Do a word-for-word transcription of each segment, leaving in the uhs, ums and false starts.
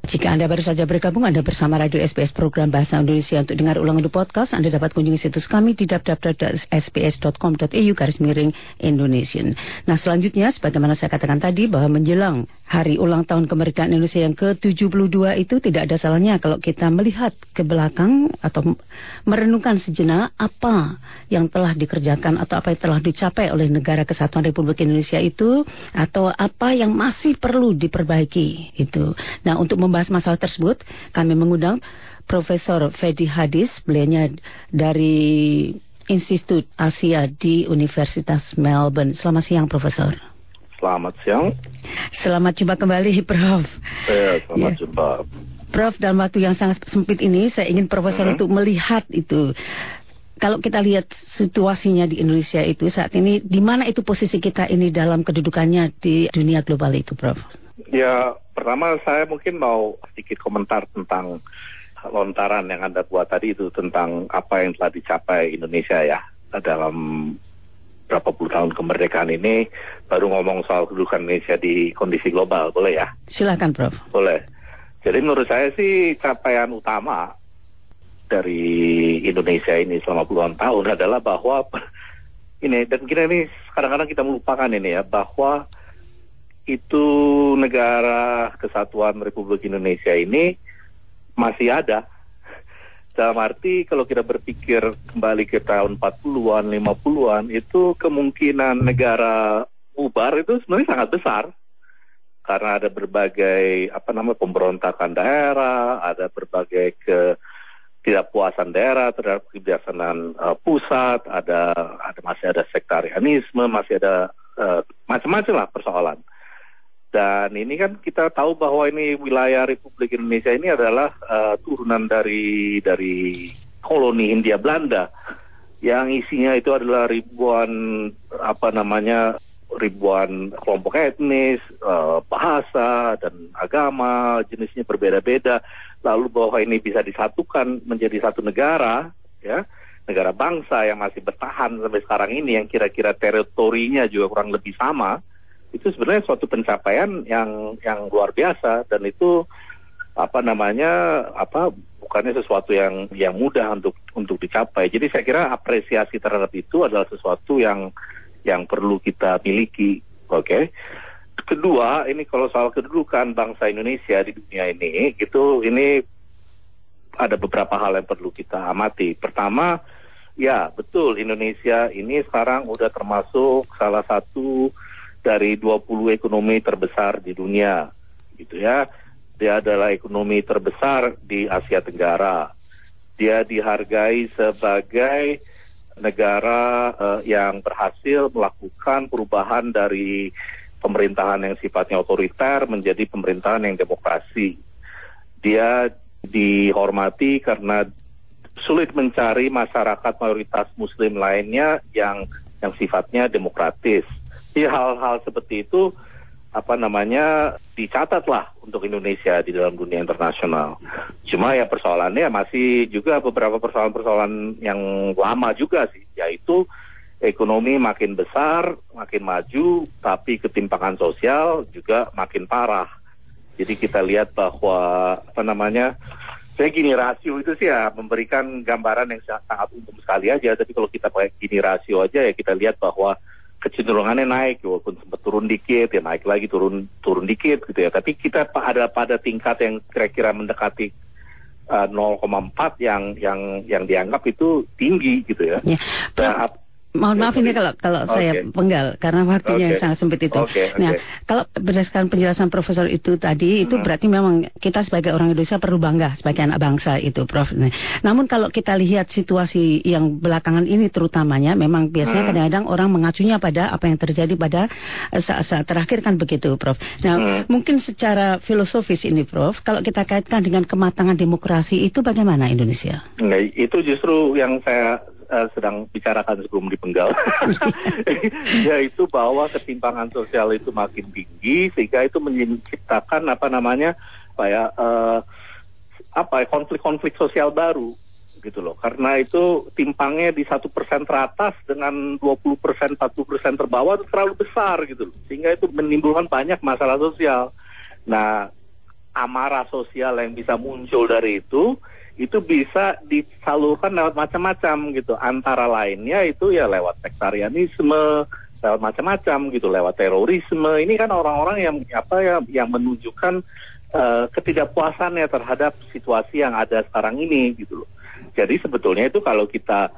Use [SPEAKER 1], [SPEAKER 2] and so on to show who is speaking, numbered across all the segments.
[SPEAKER 1] Jika Anda baru saja bergabung, Anda bersama Radio S B S Program Bahasa Indonesia. Untuk dengar ulang di podcast, Anda dapat kunjungi situs kami di w w w dot s b s dot com dot a u garis miring Indonesian. Nah, selanjutnya, sebagaimana saya katakan tadi, bahwa menjelang hari ulang tahun kemerdekaan Indonesia yang ke tujuh puluh dua itu tidak ada salahnya kalau kita melihat ke belakang atau merenungkan sejenak apa yang telah dikerjakan atau apa yang telah dicapai oleh Negara Kesatuan Republik Indonesia itu, atau apa yang masih perlu diperbaiki itu. Nah, untuk membahas masalah tersebut, kami mengundang Profesor Fedi Hadis, beliaunya dari Institut Asia di Universitas Melbourne. Selamat siang, Profesor.
[SPEAKER 2] Selamat siang.
[SPEAKER 1] Selamat jumpa kembali, Prof.
[SPEAKER 2] Ya, selamat ya. jumpa.
[SPEAKER 1] Prof, dalam waktu yang sangat sempit ini, saya ingin Profesor hmm. untuk melihat itu. Kalau kita lihat situasinya di Indonesia itu saat ini, di mana itu posisi kita ini dalam kedudukannya di dunia global itu, Prof?
[SPEAKER 2] Ya, pertama saya mungkin mau sedikit komentar tentang lontaran yang Anda buat tadi itu tentang apa yang telah dicapai Indonesia ya dalam berapa puluh tahun kemerdekaan ini. Baru ngomong soal kedudukan Indonesia di kondisi global, boleh ya?
[SPEAKER 1] Silakan, Prof.
[SPEAKER 2] Boleh. Jadi menurut saya sih capaian utama dari Indonesia ini selama puluhan tahun adalah bahwa ini, dan kita ini kadang-kadang kita melupakan ini ya, bahwa itu negara kesatuan Republik Indonesia ini masih ada. Dalam arti kalau kita berpikir kembali ke tahun empat puluhan, lima puluhan, itu kemungkinan negara bubar itu sebenarnya sangat besar. Karena ada berbagai apa namanya pemberontakan daerah, ada berbagai ketidakpuasan daerah terhadap kebijaksanaan uh, pusat, ada ada masih ada sektarianisme, masih ada uh, macam-macam lah persoalan. Dan ini kan kita tahu bahwa ini wilayah Republik Indonesia ini adalah uh, turunan dari dari koloni Hindia Belanda yang isinya itu adalah ribuan apa namanya ribuan kelompok etnis, uh, bahasa dan agama jenisnya berbeda-beda. Lalu bahwa ini bisa disatukan menjadi satu negara, ya, negara bangsa yang masih bertahan sampai sekarang ini, yang kira-kira teritorinya juga kurang lebih sama. Itu sebenarnya suatu pencapaian yang yang luar biasa, dan itu apa namanya apa bukannya sesuatu yang yang mudah untuk untuk dicapai. Jadi saya kira apresiasi terhadap itu adalah sesuatu yang yang perlu kita miliki. Oke. Okay? Kedua, ini kalau soal kedudukan bangsa Indonesia di dunia ini, gitu, ini ada beberapa hal yang perlu kita amati. Pertama, ya betul, Indonesia ini sekarang udah termasuk salah satu dari dua puluh ekonomi terbesar di dunia, gitu ya. Dia adalah ekonomi terbesar di Asia Tenggara. Dia dihargai sebagai negara uh, yang berhasil melakukan perubahan dari pemerintahan yang sifatnya otoriter menjadi pemerintahan yang demokrasi. Dia dihormati karena sulit mencari masyarakat mayoritas Muslim lainnya yang yang sifatnya demokratis. Jadi hal-hal seperti itu apa namanya dicatatlah untuk Indonesia di dalam dunia internasional. Cuma ya persoalannya masih juga beberapa persoalan-persoalan yang lama juga sih, yaitu ekonomi makin besar, makin maju, tapi ketimpangan sosial juga makin parah. Jadi kita lihat bahwa apa namanya, saya gini rasio itu sih ya memberikan gambaran yang sangat umum sekali aja. Tapi kalau kita pakai gini rasio aja ya kita lihat bahwa kecenderungannya naik, walaupun sempat turun dikit, ya naik lagi, turun turun dikit gitu ya. Tapi kita ada pada tingkat yang kira-kira mendekati uh, nol koma empat yang yang yang dianggap itu tinggi gitu ya.
[SPEAKER 1] Ya.
[SPEAKER 2] Nah,
[SPEAKER 1] Mohon maaf ini kalau kalau okay. saya penggal karena waktunya
[SPEAKER 2] okay.
[SPEAKER 1] sangat sempit itu.
[SPEAKER 2] Okay, okay.
[SPEAKER 1] Nah, kalau berdasarkan penjelasan Profesor itu tadi, itu hmm. berarti memang kita sebagai orang Indonesia perlu bangga sebagai anak bangsa itu, Prof. Nah, namun kalau kita lihat situasi yang belakangan ini terutamanya, memang biasanya hmm. kadang-kadang orang mengacunya pada apa yang terjadi pada saat-saat terakhir kan begitu, Prof. Nah, hmm. mungkin secara filosofis ini, Prof, kalau kita kaitkan dengan kematangan demokrasi itu bagaimana Indonesia?
[SPEAKER 2] Nah, itu justru yang saya Uh, sedang bicarakan sebelum dipenggal, yaitu bahwa ketimpangan sosial itu makin tinggi sehingga itu menciptakan apa namanya, kayak uh, apa konflik-konflik sosial baru gitu loh. Karena itu timpangnya di satu persen teratas dengan dua puluh persen, empat puluh persen terbawah itu terlalu besar gitu loh, sehingga itu menimbulkan banyak masalah sosial. Nah, amarah sosial yang bisa muncul dari itu, itu bisa disalurkan lewat macam-macam gitu. Antara lainnya itu ya lewat sektarianisme, lewat macam-macam gitu, lewat terorisme. Ini kan orang-orang yang apa ya yang menunjukkan uh, ketidakpuasannya terhadap situasi yang ada sekarang ini gitu loh. Jadi sebetulnya itu kalau kita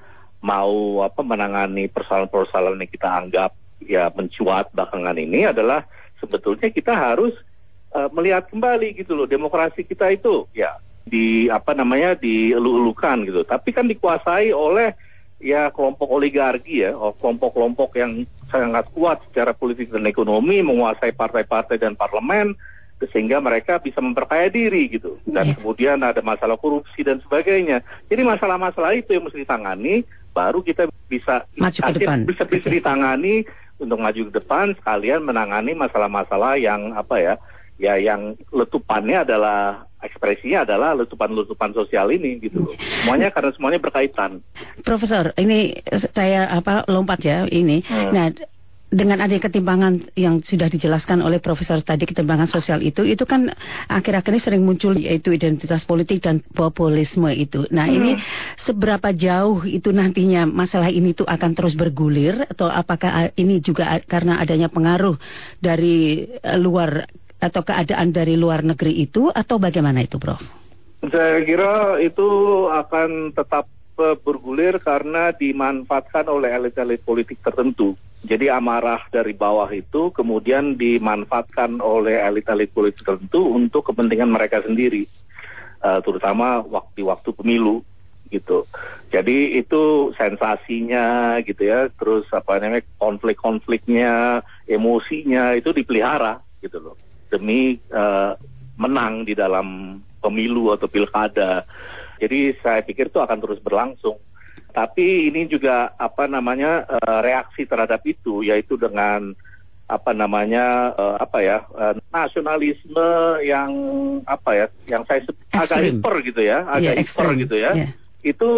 [SPEAKER 2] mau apa menangani persoalan-persoalan yang kita anggap ya mencuat belakangan ini adalah sebetulnya kita harus uh, melihat kembali gitu loh, demokrasi kita itu ya di apa namanya dielu-elukan gitu, tapi kan dikuasai oleh ya kelompok oligarki ya, kelompok-kelompok yang sangat kuat secara politik dan ekonomi, menguasai partai-partai dan parlemen, sehingga mereka bisa memperkaya diri gitu, dan yeah. kemudian ada masalah korupsi dan sebagainya. Jadi masalah-masalah itu yang mesti ditangani, baru kita bisa
[SPEAKER 1] maju ke depan.
[SPEAKER 2] bisa bisa ditangani untuk maju ke depan, sekalian menangani masalah-masalah yang apa ya, ya yang letupannya adalah ekspresinya adalah letupan-letupan sosial ini gitu loh. Semuanya karena semuanya berkaitan.
[SPEAKER 1] Profesor, ini saya apa lompat ya ini. Hmm. Nah, dengan adanya ketimpangan yang sudah dijelaskan oleh Profesor tadi, ketimpangan sosial itu, itu kan akhir-akhir ini sering muncul yaitu identitas politik dan populisme itu. Nah, hmm. ini seberapa jauh itu nantinya masalah ini tuh akan terus bergulir, atau apakah ini juga karena adanya pengaruh dari luar atau keadaan dari luar negeri itu, atau bagaimana itu, Prof?
[SPEAKER 2] Saya kira itu akan tetap bergulir karena dimanfaatkan oleh elit-elit politik tertentu. Jadi amarah dari bawah itu kemudian dimanfaatkan oleh elit-elit politik tertentu untuk kepentingan mereka sendiri, uh, terutama waktu-waktu pemilu gitu. Jadi itu sensasinya gitu ya, terus apa namanya konflik-konfliknya, emosinya itu dipelihara gitu loh, demi uh, menang di dalam pemilu atau pilkada. Jadi saya pikir itu akan terus berlangsung. Tapi ini juga apa namanya uh, reaksi terhadap itu, yaitu dengan apa namanya uh, apa ya uh, nasionalisme yang apa ya yang saya sebut agak hiper gitu ya, agak yeah, hiper gitu ya. Yeah. Itu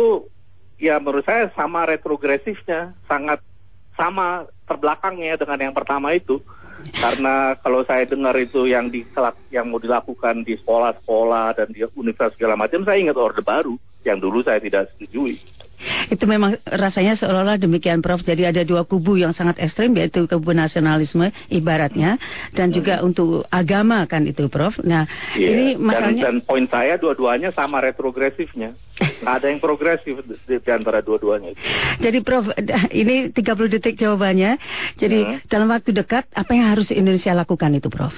[SPEAKER 2] ya menurut saya sama retrogresifnya, sangat sama terbelakangnya dengan yang pertama itu. Karena kalau saya dengar itu yang di yang mau dilakukan di sekolah-sekolah dan di universitas segala macam, saya ingat Orde Baru yang dulu saya tidak setujui.
[SPEAKER 1] Itu memang rasanya seolah-olah demikian, Prof. Jadi ada dua kubu yang sangat ekstrim, yaitu kubu nasionalisme ibaratnya, dan hmm. juga untuk agama kan itu, Prof. Nah, yeah. ini masalahnya
[SPEAKER 2] dan, dan poin saya dua-duanya sama retrogresifnya. Nggak ada yang progresif di, di antara dua-duanya.
[SPEAKER 1] Jadi, Prof, ini tiga puluh detik jawabannya. Jadi hmm. dalam waktu dekat apa yang harus Indonesia lakukan itu, Prof?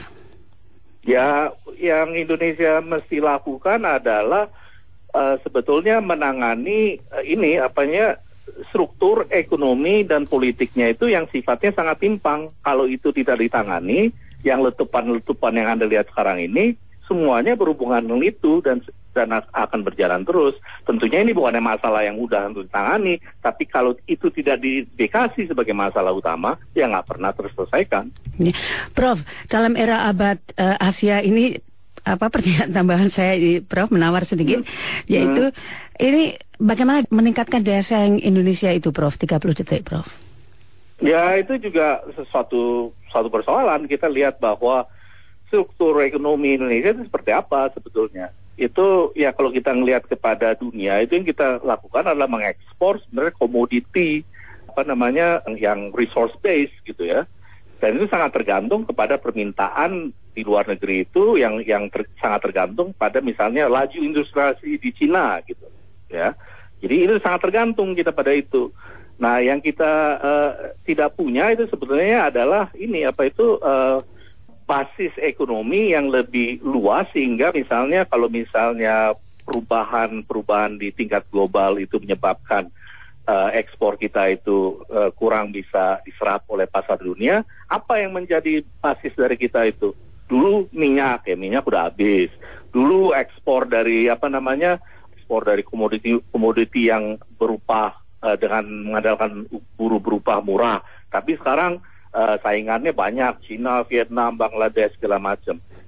[SPEAKER 2] Ya, yang Indonesia mesti lakukan adalah Uh, sebetulnya menangani uh, ini apanya struktur ekonomi dan politiknya itu yang sifatnya sangat timpang. Kalau itu tidak ditangani, yang letupan-letupan yang Anda lihat sekarang ini semuanya berhubungan dengan itu dan dan akan berjalan terus. Tentunya ini bukannya masalah yang mudah untuk ditangani, tapi kalau itu tidak didekasi sebagai masalah utama, ya nggak pernah terselesaikan.
[SPEAKER 1] Prof, dalam era abad uh, Asia ini, apa pertanyaan tambahan saya, Prof, menawar sedikit, hmm. yaitu hmm. ini bagaimana meningkatkan daya saing Indonesia itu, Prof? tiga puluh detik, Prof.
[SPEAKER 2] Ya, itu juga sesuatu suatu persoalan. Kita lihat bahwa struktur ekonomi Indonesia itu seperti apa sebetulnya. Itu ya kalau kita ngelihat kepada dunia, itu yang kita lakukan adalah mengekspor sebenarnya komoditi apa namanya yang resource based gitu ya. Dan itu sangat tergantung kepada permintaan di luar negeri itu yang yang ter, sangat tergantung pada misalnya laju industrialisasi di Cina gitu ya. Jadi itu sangat tergantung kita pada itu. Nah, yang kita uh, tidak punya itu sebetulnya adalah ini apa itu uh, basis ekonomi yang lebih luas, sehingga misalnya kalau misalnya perubahan-perubahan di tingkat global itu menyebabkan uh, ekspor kita itu uh, kurang bisa diserap oleh pasar dunia, apa yang menjadi basis dari kita itu? Dulu minyak, ya minyak udah habis. Dulu ekspor dari apa namanya, ekspor dari komoditi komoditi yang berupa uh, dengan mengandalkan buruh berupa murah. Tapi sekarang uh, saingannya banyak, Cina, Vietnam, Bangladesh segala macam.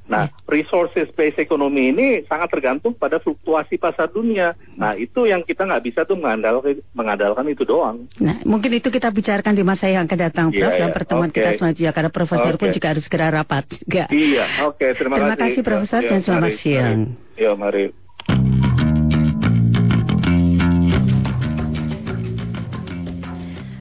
[SPEAKER 2] Nah, resources based economy ini sangat tergantung pada fluktuasi pasar dunia. Nah, itu yang kita nggak bisa tuh mengandalkan, mengandalkan itu doang.
[SPEAKER 1] Nah, mungkin itu kita bicarakan di masa yang akan datang, Prof,
[SPEAKER 2] yeah,
[SPEAKER 1] dan
[SPEAKER 2] yeah.
[SPEAKER 1] pertemuan
[SPEAKER 2] okay.
[SPEAKER 1] kita selanjutnya, karena Profesor
[SPEAKER 2] okay.
[SPEAKER 1] pun juga harus segera rapat juga.
[SPEAKER 2] Iya, oke, okay, terima,
[SPEAKER 1] terima kasih. Terima kasih, Profesor,
[SPEAKER 2] ya,
[SPEAKER 1] dan selamat
[SPEAKER 2] mari,
[SPEAKER 1] siang.
[SPEAKER 2] Mari. Ya, mari.